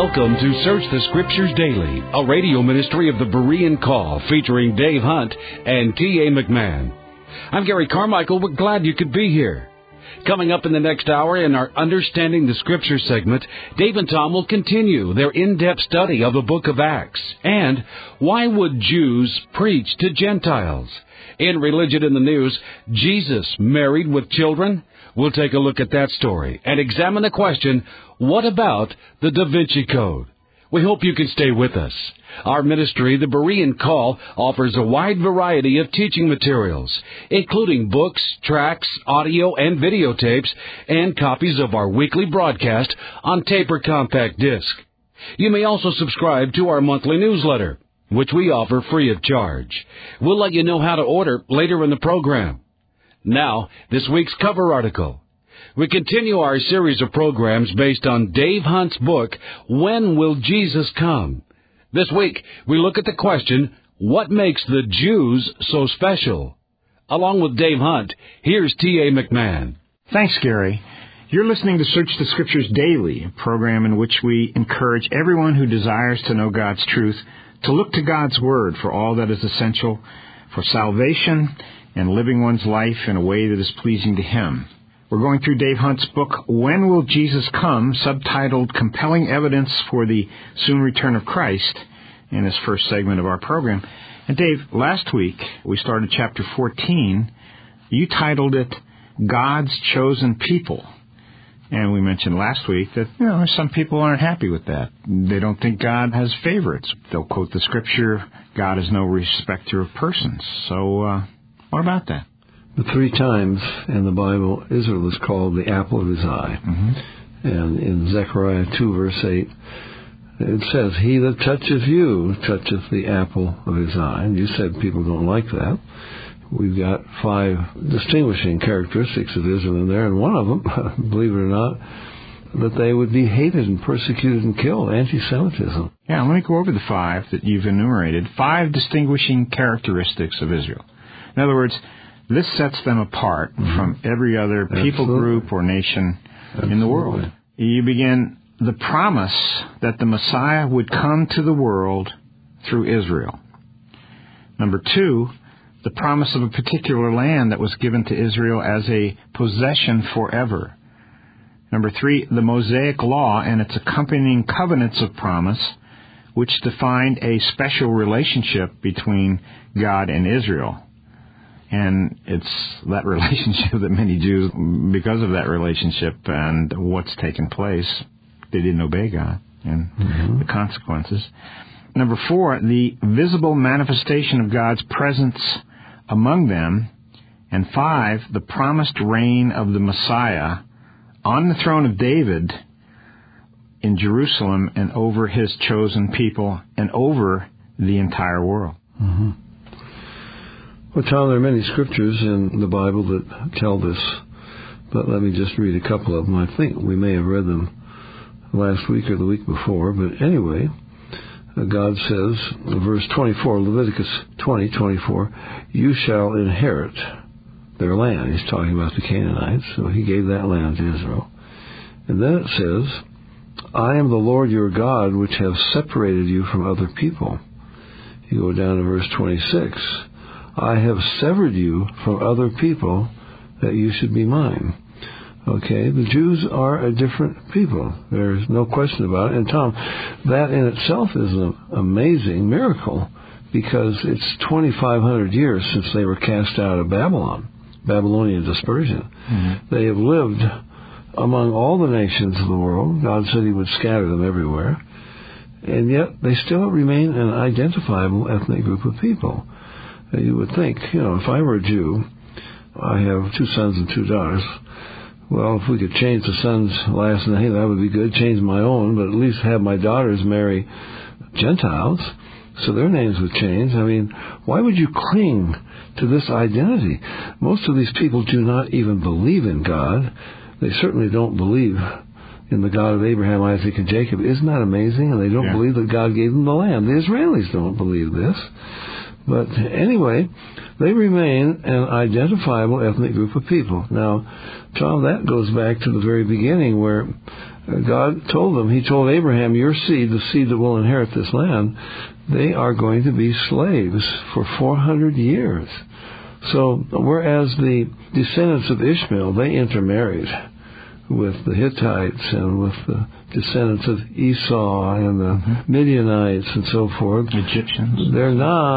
Welcome to Search the Scriptures Daily, a radio ministry of the Berean Call featuring Dave Hunt and T.A. McMahon. I'm Gary Carmichael. We're glad you could be here. Coming up in the next hour in our Understanding the Scriptures segment, Dave and Tom will continue their in-depth study of the book of Acts. And why would Jews preach to Gentiles? In Religion in the News, Jesus married with children? We'll take a look at that story and examine the question, what about the Da Vinci Code? We hope you can stay with us. Our ministry, the Berean Call, offers a wide variety of teaching materials, including books, tracts, audio and videotapes, and copies of our weekly broadcast on tape or compact disc. You may also subscribe to our monthly newsletter, which we offer free of charge. We'll let you know how to order later in the program. Now, this week's cover article. We continue our series of programs based on Dave Hunt's book, When Will Jesus Come? This week, we look at the question, what makes the Jews so special? Along with Dave Hunt, here's T.A. McMahon. Thanks, Gary. You're listening to Search the Scriptures Daily, a program in which we encourage everyone who desires to know God's truth to look to God's Word for all that is essential for salvation and living one's life in a way that is pleasing to Him. We're going through Dave Hunt's book, When Will Jesus Come?, subtitled Compelling Evidence for the Soon Return of Christ, in this first segment of our program. And Dave, last week we started chapter 14. You titled it, God's Chosen People. And we mentioned last week that, some people aren't happy with that. They don't think God has favorites. They'll quote the scripture, God is no respecter of persons. So, what about that? The three times in the Bible, Israel is called the apple of his eye. Mm-hmm. And in Zechariah 2, verse 8, it says, He that toucheth you toucheth the apple of his eye. And you said people don't like that. We've got 5 distinguishing characteristics of Israel in there, and one of them, believe it or not, that they would be hated and persecuted and killed, anti-Semitism. Yeah, let me go over the 5 that you've enumerated. 5 distinguishing characteristics of Israel. In other words, this sets them apart from every other people group or nation in the world. You begin the promise that the Messiah would come to the world through Israel. Number 2, the promise of a particular land that was given to Israel as a possession forever. Number 3, the Mosaic Law and its accompanying covenants of promise, which defined a special relationship between God and Israel. And it's that relationship that many Jews, because of that relationship and what's taken place, they didn't obey God and the consequences. Number 4, the visible manifestation of God's presence among them. And 5, the promised reign of the Messiah on the throne of David in Jerusalem and over his chosen people and over the entire world. Mm-hmm. Well, Tom, there are many scriptures in the Bible that tell this, but let me just read a couple of them. I think we may have read them last week or the week before, but anyway, God says, verse 24, Leviticus 20:24, you shall inherit their land. He's talking about the Canaanites, so he gave that land to Israel. And then it says, I am the Lord your God, which have separated you from other people. You go down to verse 26, I have severed you from other people that you should be mine. Okay, the Jews are a different people. There's no question about it. And Tom, that in itself is an amazing miracle because it's 2,500 years since they were cast out of Babylon, Babylonian dispersion. Mm-hmm. They have lived among all the nations of the world. God said he would scatter them everywhere. And yet they still remain an identifiable ethnic group of people. You would think, if I were a Jew, I have 2 sons and 2 daughters. Well, if we could change the son's last name, that would be good. Change my own, but at least have my daughters marry Gentiles, so their names would change. I mean, why would you cling to this identity? Most of these people do not even believe in God. They certainly don't believe in the God of Abraham, Isaac, and Jacob. Isn't that amazing? And they don't believe that God gave them the land. The Israelis don't believe this. But anyway, they remain an identifiable ethnic group of people. Now, Tom, that goes back to the very beginning where God told them, He told Abraham, your seed, the seed that will inherit this land, they are going to be slaves for 400 years. So, whereas the descendants of Ishmael, they intermarried with the Hittites and with the descendants of Esau and the Midianites and so forth. Egyptians. They're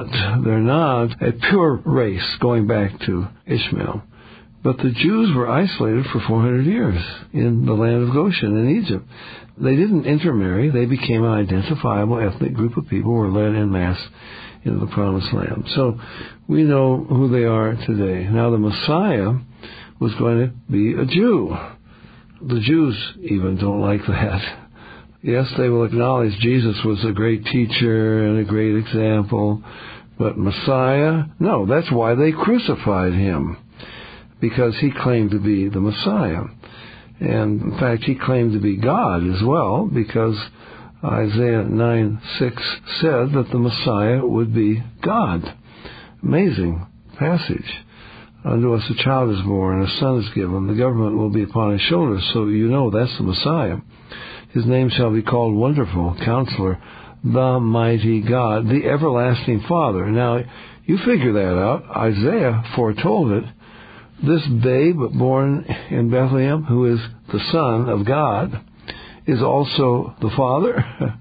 not a pure race going back to Ishmael. But the Jews were isolated for 400 years in the land of Goshen in Egypt. They didn't intermarry. They became an identifiable ethnic group of people who were led en masse into the Promised Land. So we know who they are today. Now the Messiah was going to be a Jew. The Jews even don't like that. Yes, they will acknowledge Jesus was a great teacher and a great example, but Messiah? No, that's why they crucified him, because he claimed to be the Messiah. And in fact, he claimed to be God as well, because Isaiah 9:6 said that the Messiah would be God. Amazing passage. Unto us a child is born, a son is given, the government will be upon his shoulders. So you know that's the Messiah. His name shall be called Wonderful, Counselor, the Mighty God, the Everlasting Father. Now, you figure that out. Isaiah foretold it. This babe born in Bethlehem, who is the Son of God, is also the Father.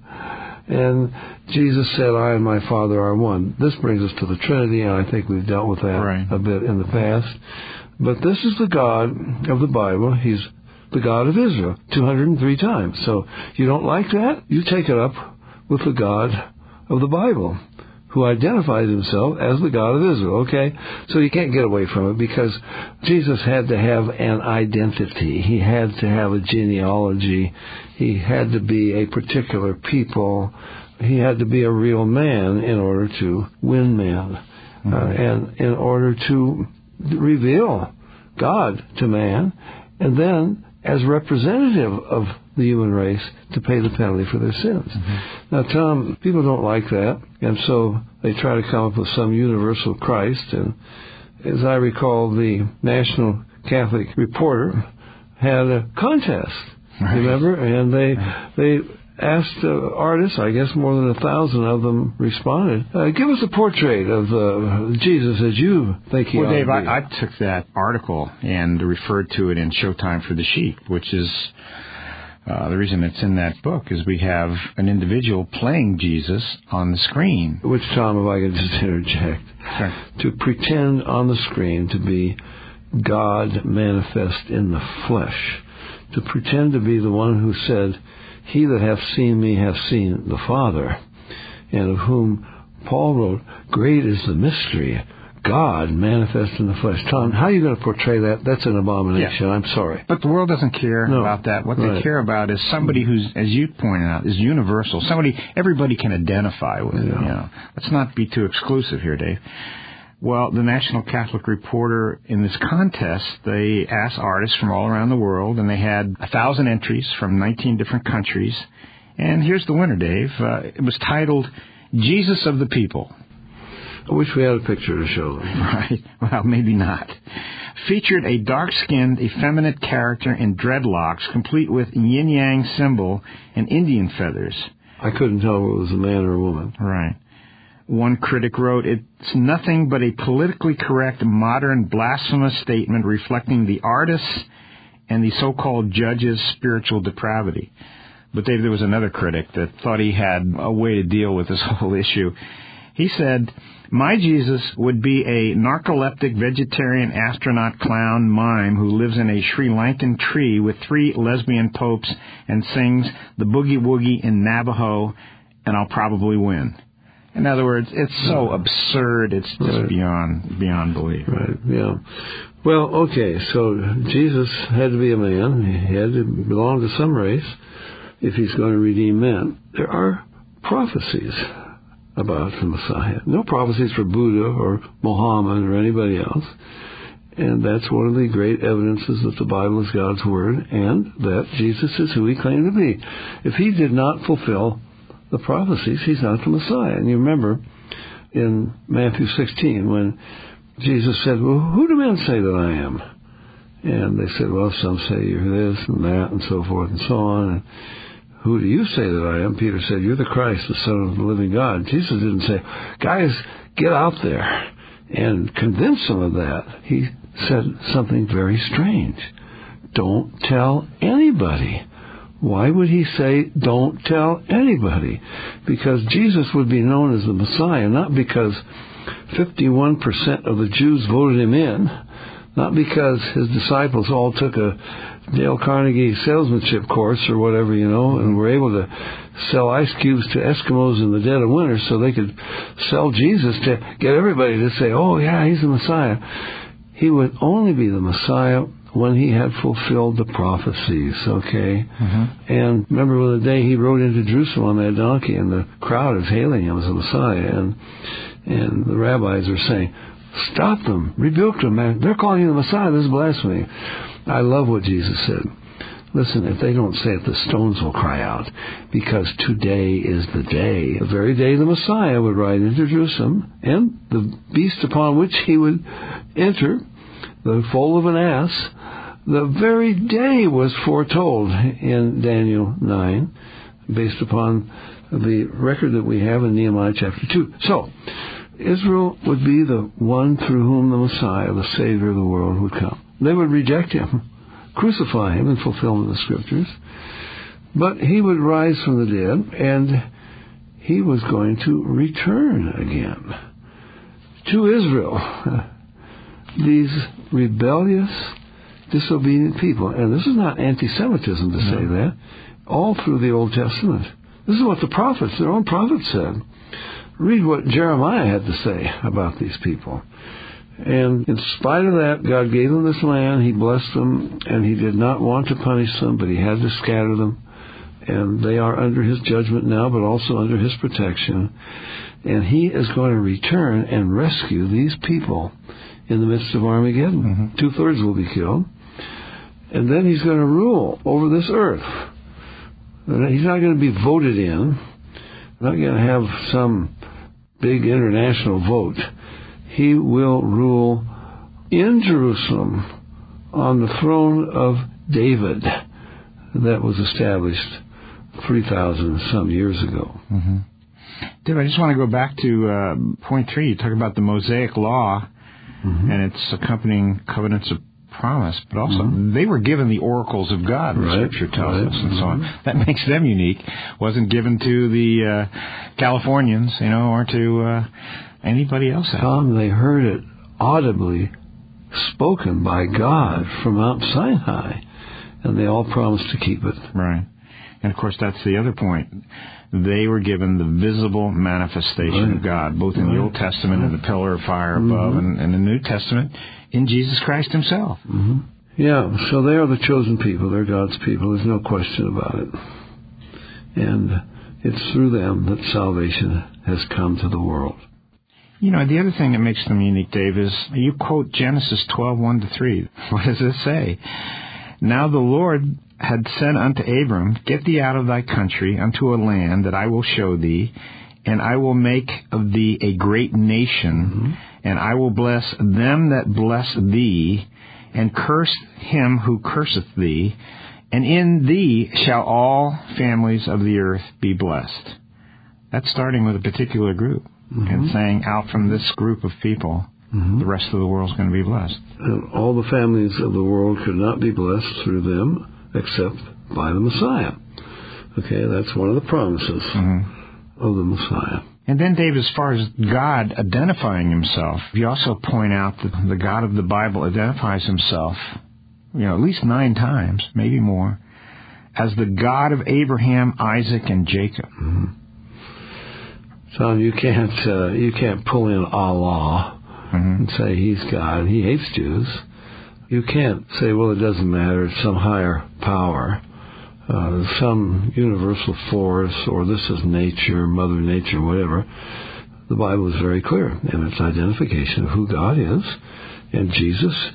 And Jesus said, I and my Father are one. This brings us to the Trinity, and I think we've dealt with that a bit in the past. But this is the God of the Bible. He's the God of Israel 203 times. So you don't like that? You take it up with the God of the Bible, who identifies himself as the God of Israel, okay? So you can't get away from it, because Jesus had to have an identity. He had to have a genealogy. He had to be a particular people. He had to be a real man in order to win man, and in order to reveal God to man, and then as representative of the human race to pay the penalty for their sins. Now, Tom, people don't like that, and so they try to come up with some universal Christ. And as I recall, the National Catholic Reporter had a contest, remember? And they asked artists, I guess more than 1,000 of them responded, give us a portrait of Jesus as you think he ought to be. Well, Dave, I took that article and referred to it in Showtime for the Sheep, which is the reason it's in that book is we have an individual playing Jesus on the screen. Which, Tom, if I could just interject, to pretend on the screen to be God manifest in the flesh, to pretend to be the one who said, he that hath seen me hath seen the Father, and of whom Paul wrote, great is the mystery, God manifest in the flesh. Tom, how are you going to portray that? That's an abomination. I'm sorry. But the world doesn't care about that. What they care about is somebody who's, as you pointed out, is universal. Somebody everybody can identify with. You know. Let's not be too exclusive here, Dave. Well, the National Catholic Reporter, in this contest, they asked artists from all around the world, and they had 1,000 entries from 19 different countries. And here's the winner, Dave. It was titled, Jesus of the People. I wish we had a picture to show them. Right. Well, maybe not. Featured a dark-skinned, effeminate character in dreadlocks, complete with yin-yang symbol and Indian feathers. I couldn't tell if it was a man or a woman. Right. One critic wrote, it's nothing but a politically correct, modern, blasphemous statement reflecting the artist's and the so-called judge's spiritual depravity. But Dave, there was another critic that thought he had a way to deal with this whole issue. He said, my Jesus would be a narcoleptic vegetarian astronaut clown mime who lives in a Sri Lankan tree with 3 lesbian popes and sings the boogie woogie in Navajo, and I'll probably win. In other words, it's so absurd, it's just beyond belief. Right, yeah. Well, okay, so Jesus had to be a man. He had to belong to some race if he's going to redeem men. There are prophecies about the Messiah. No prophecies for Buddha or Muhammad or anybody else. And that's one of the great evidences that the Bible is God's Word and that Jesus is who He claimed to be. If He did not fulfill the prophecies, He's not the Messiah. And you remember in Matthew 16 when Jesus said, well, who do men say that I am? And they said, well, some say you're this and that and so forth and so on. And who do you say that I am? Peter said, you're the Christ, the Son of the living God. Jesus didn't say, guys, get out there and convince them of that. He said something very strange. Don't tell anybody. Why would He say, don't tell anybody? Because Jesus would be known as the Messiah, not because 51% of the Jews voted Him in, not because His disciples all took a Dale Carnegie salesmanship course or whatever, and were able to sell ice cubes to Eskimos in the dead of winter so they could sell Jesus to get everybody to say, oh, yeah, He's the Messiah. He would only be the Messiah when He had fulfilled the prophecies, okay? Mm-hmm. And remember when the day He rode into Jerusalem on that donkey and the crowd is hailing Him as the Messiah, and the rabbis are saying, stop them, rebuke them, man. They're calling You the Messiah. This is blasphemy. I love what Jesus said. Listen, if they don't say it, the stones will cry out, because today is the day. The very day the Messiah would ride into Jerusalem, and the beast upon which He would enter, the foal of an ass, the very day was foretold in Daniel 9, based upon the record that we have in Nehemiah chapter 2. So, Israel would be the one through whom the Messiah, the Savior of the world, would come. They would reject Him, crucify Him in fulfillment of the Scriptures, but He would rise from the dead, and He was going to return again to Israel. These rebellious, disobedient people. And this is not anti-Semitism to say that. All through the Old Testament. This is what the prophets, their own prophets said. Read what Jeremiah had to say about these people. And in spite of that, God gave them this land. He blessed them, and He did not want to punish them, but He had to scatter them. And they are under His judgment now, but also under His protection. And He is going to return and rescue these people in the midst of Armageddon. Mm-hmm. 2/3 will be killed. And then He's going to rule over this earth. And He's not going to be voted in. Not going to have some big international vote. He will rule in Jerusalem on the throne of David that was established 3,000 some years ago. Mm-hmm. Dave, I just want to go back to point 3. You talk about the Mosaic Law, mm-hmm. and its accompanying covenants of promise, but also mm-hmm. they were given the oracles of God, the Scripture tells us, and so on. That makes them unique. Wasn't given to the Californians, or to anybody else. Tom, they heard it audibly spoken by God from Mount Sinai, and they all promised to keep it. Right. And, of course, that's the other point. They were given the visible manifestation of God, both in the Old Testament and the pillar of fire above, and in the New Testament in Jesus Christ Himself. Mm-hmm. Yeah, so they are the chosen people. They're God's people. There's no question about it. And it's through them that salvation has come to the world. The other thing that makes them unique, Dave, is you quote Genesis 12:1-3. What does it say? Now the Lord had said unto Abram, Get thee out of thy country unto a land that I will show thee, and I will make of thee a great nation, and I will bless them that bless thee, and curse him who curseth thee, and in thee shall all families of the earth be blessed. That's starting with a particular group, and saying out from this group of people, the rest of the world is going to be blessed. And all the families of the world could not be blessed through them except by the Messiah. Okay, that's one of the promises of the Messiah. And then, Dave, as far as God identifying Himself, you also point out that the God of the Bible identifies Himself, at least 9 times, maybe more, as the God of Abraham, Isaac, and Jacob. Tom, you can't pull in Allah and say He's God. He hates Jews. You can't say, well, it doesn't matter, it's some higher power, some universal force, or this is nature, Mother Nature, whatever. The Bible is very clear in its identification of who God is, and Jesus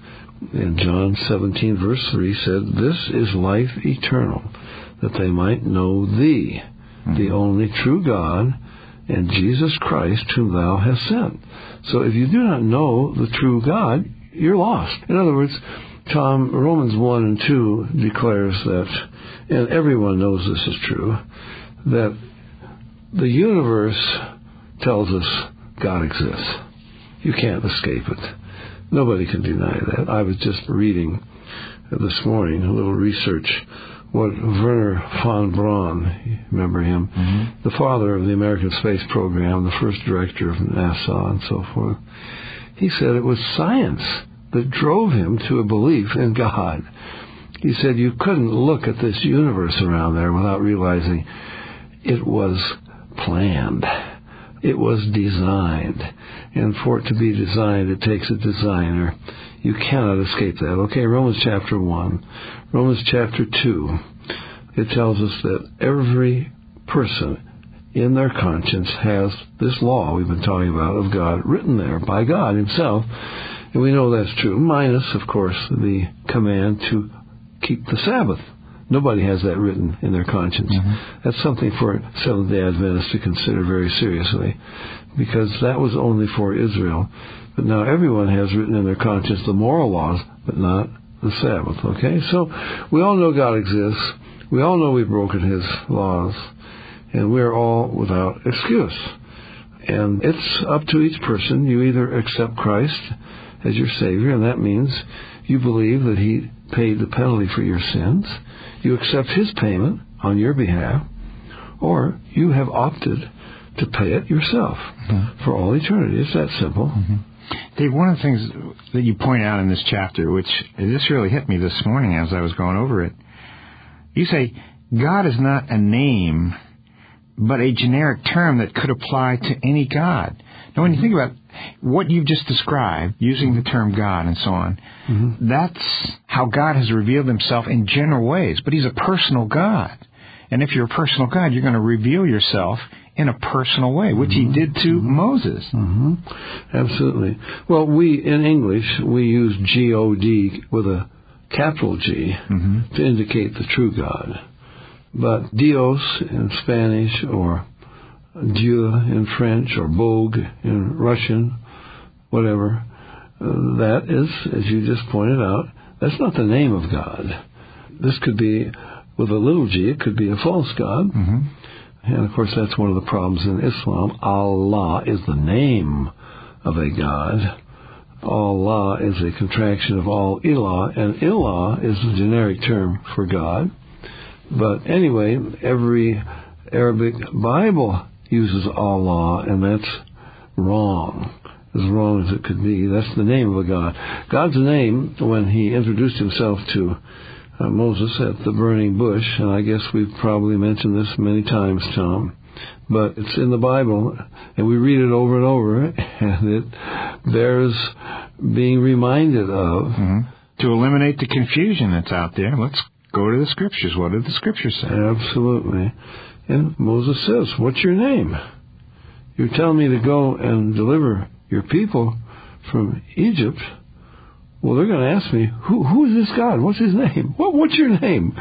in John 17, verse 3, said, "This is life eternal, that they might know Thee, the only true God, and Jesus Christ, whom Thou hast sent." So if you do not know the true God, you're lost. In other words, Tom, Romans 1 and 2 declares that, and everyone knows this is true, that the universe tells us God exists. You can't escape it. Nobody can deny that. I was just reading this morning, a little research, what Wernher von Braun, you remember him, the father of the American space program, the first director of NASA and so forth, he said it was science that drove him to a belief in God. He said you couldn't look at this universe around there without realizing it was planned. It was designed. And for it to be designed, it takes a designer. You cannot escape that. Okay, Romans chapter 1. Romans chapter 2. It tells us that every person in their conscience has this law we've been talking about of God written there by God himself. And we know that's true, minus, of course, the command to keep the Sabbath. Nobody has that written in their conscience. That's something for Seventh-day Adventists to consider very seriously, because that was only for Israel. But now everyone has written in their conscience the moral laws, but not the Sabbath, okay? So we all know God exists. We all know we've broken His laws, and we're all without excuse. And it's up to each person. You either accept Christ as your Savior, and that means you believe that He paid the penalty for your sins. You accept His payment on your behalf, or you have opted to pay it yourself for all eternity. It's that simple. Dave, one of the things that you point out in this chapter, which this really hit me this morning as I was going over it, you say God is not a name, but a generic term that could apply to any God. Now, when you think about what you've just described, using the term God and so on, that's how God has revealed Himself in general ways. But He's a personal God. And if you're a personal God, you're going to reveal yourself in a personal way, which He did to Moses. Absolutely. Well, in English, we use G-O-D with a capital G to indicate the true God. But Dios in Spanish, or Dieu in French, or Bog in Russian, whatever, that is, as you just pointed out, that's not the name of God. This could be, with a little g, it could be a false God. And, of course, that's one of the problems in Islam. Allah is the name of a God. Allah is a contraction of Al-Ilah, and Ilah is the generic term for God. But anyway, every Arabic Bible uses Allah, and that's wrong, as wrong as it could be. That's the name of a God. God's name, when He introduced Himself to Moses at the burning bush, and I guess we've probably mentioned this many times, Tom, but it's in the Bible, and we read it over and over, and it bears being reminded of. To eliminate the confusion that's out there, let's go to the Scriptures. What did the Scriptures say? Absolutely. And Moses says, "What's your name? You're telling me to go and deliver your people from Egypt. Well, they're going to ask me, who is this God? What's His name? What's your name?"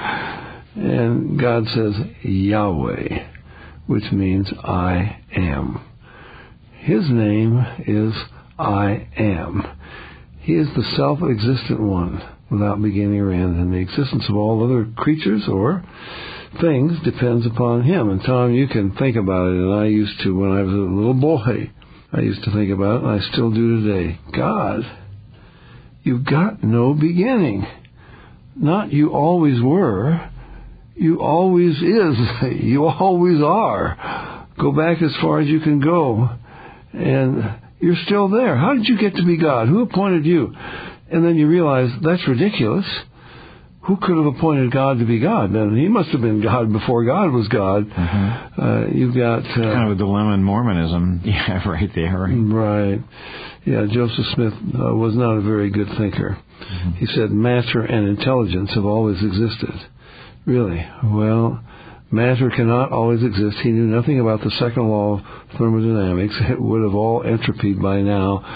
And God says, Yahweh, which means I am. His name is I am. He is the self-existent one, without beginning or end, and the existence of all other creatures or things depends upon Him. And Tom, you can think about it, and I used to when I was a little boy. I used to think about it, and I still do today. God, you've got no beginning. Not you always were. You always is. You always are. Go back as far as you can go, and you're still there. How did you get to be God? Who appointed you? And then you realize that's ridiculous. Who could have appointed God to be God? And He must have been God before God was God. You've got kind of a dilemma in Mormonism, right there. Right. Yeah, Joseph Smith was not a very good thinker. He said matter and intelligence have always existed. Really? Well, matter cannot always exist. He knew nothing about the second law of thermodynamics. It would have all entropied by now.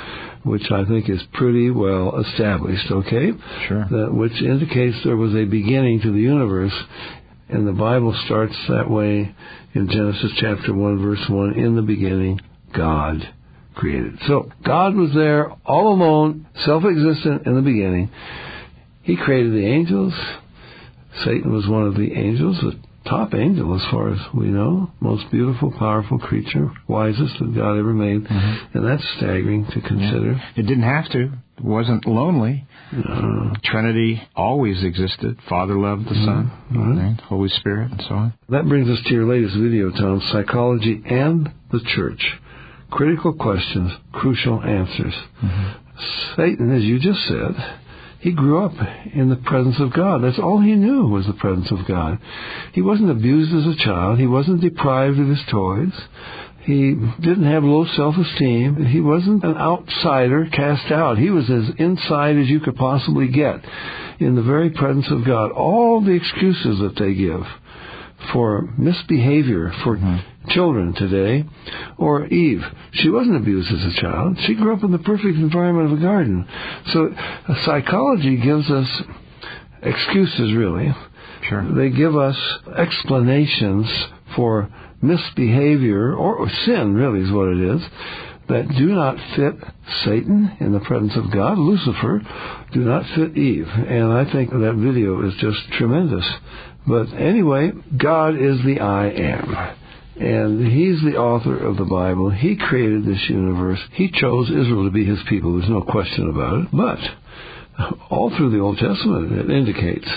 which I think is pretty well established, okay? Sure. Which indicates there was a beginning to the universe, and the Bible starts that way in Genesis chapter 1, verse 1, in the beginning, God created. So, God was there all alone, self-existent in the beginning. He created the angels. Satan was one of the angels, the top angel as far as we know, most beautiful, powerful creature, wisest that God ever made. Mm-hmm. And that's staggering to consider. Yeah. It didn't have to. It wasn't lonely. No. Trinity always existed. Father loved the Son, right? Holy Spirit, and so on. That brings us to your latest video, Tom, Psychology and the Church. Critical questions, crucial answers. Mm-hmm. Satan, as you just said, he grew up in the presence of God. That's all he knew was the presence of God. He wasn't abused as a child. He wasn't deprived of his toys. He didn't have low self-esteem. He wasn't an outsider cast out. He was as inside as you could possibly get in the very presence of God. All the excuses that they give for misbehavior for children today, or Eve. She wasn't abused as a child. She grew up in the perfect environment of a garden. So psychology gives us excuses, really. Sure. They give us explanations for misbehavior, or sin, really is what it is, that do not fit Satan in the presence of God. Lucifer do not fit Eve. And I think that video is just tremendous. But anyway, God is the I Am. And He's the author of the Bible. He created this universe. He chose Israel to be His people. There's no question about it. But all through the Old Testament, it indicates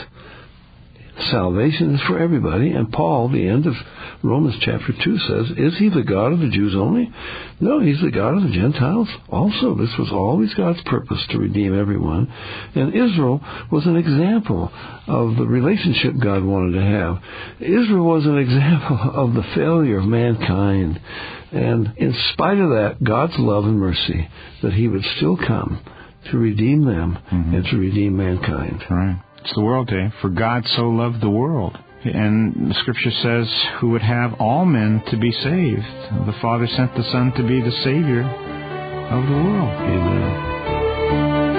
salvation is for everybody. And Paul, the end of Romans chapter 2 says, is He the God of the Jews only? No, He's the God of the Gentiles also. This was always God's purpose, to redeem everyone. And Israel was an example of the relationship God wanted to have. Israel was an example of the failure of mankind. And in spite of that, God's love and mercy, that He would still come to redeem them and to redeem mankind. Right. It's the World Day. For God so loved the world. And the Scripture says, who would have all men to be saved. The Father sent the Son to be the Savior of the world. Amen.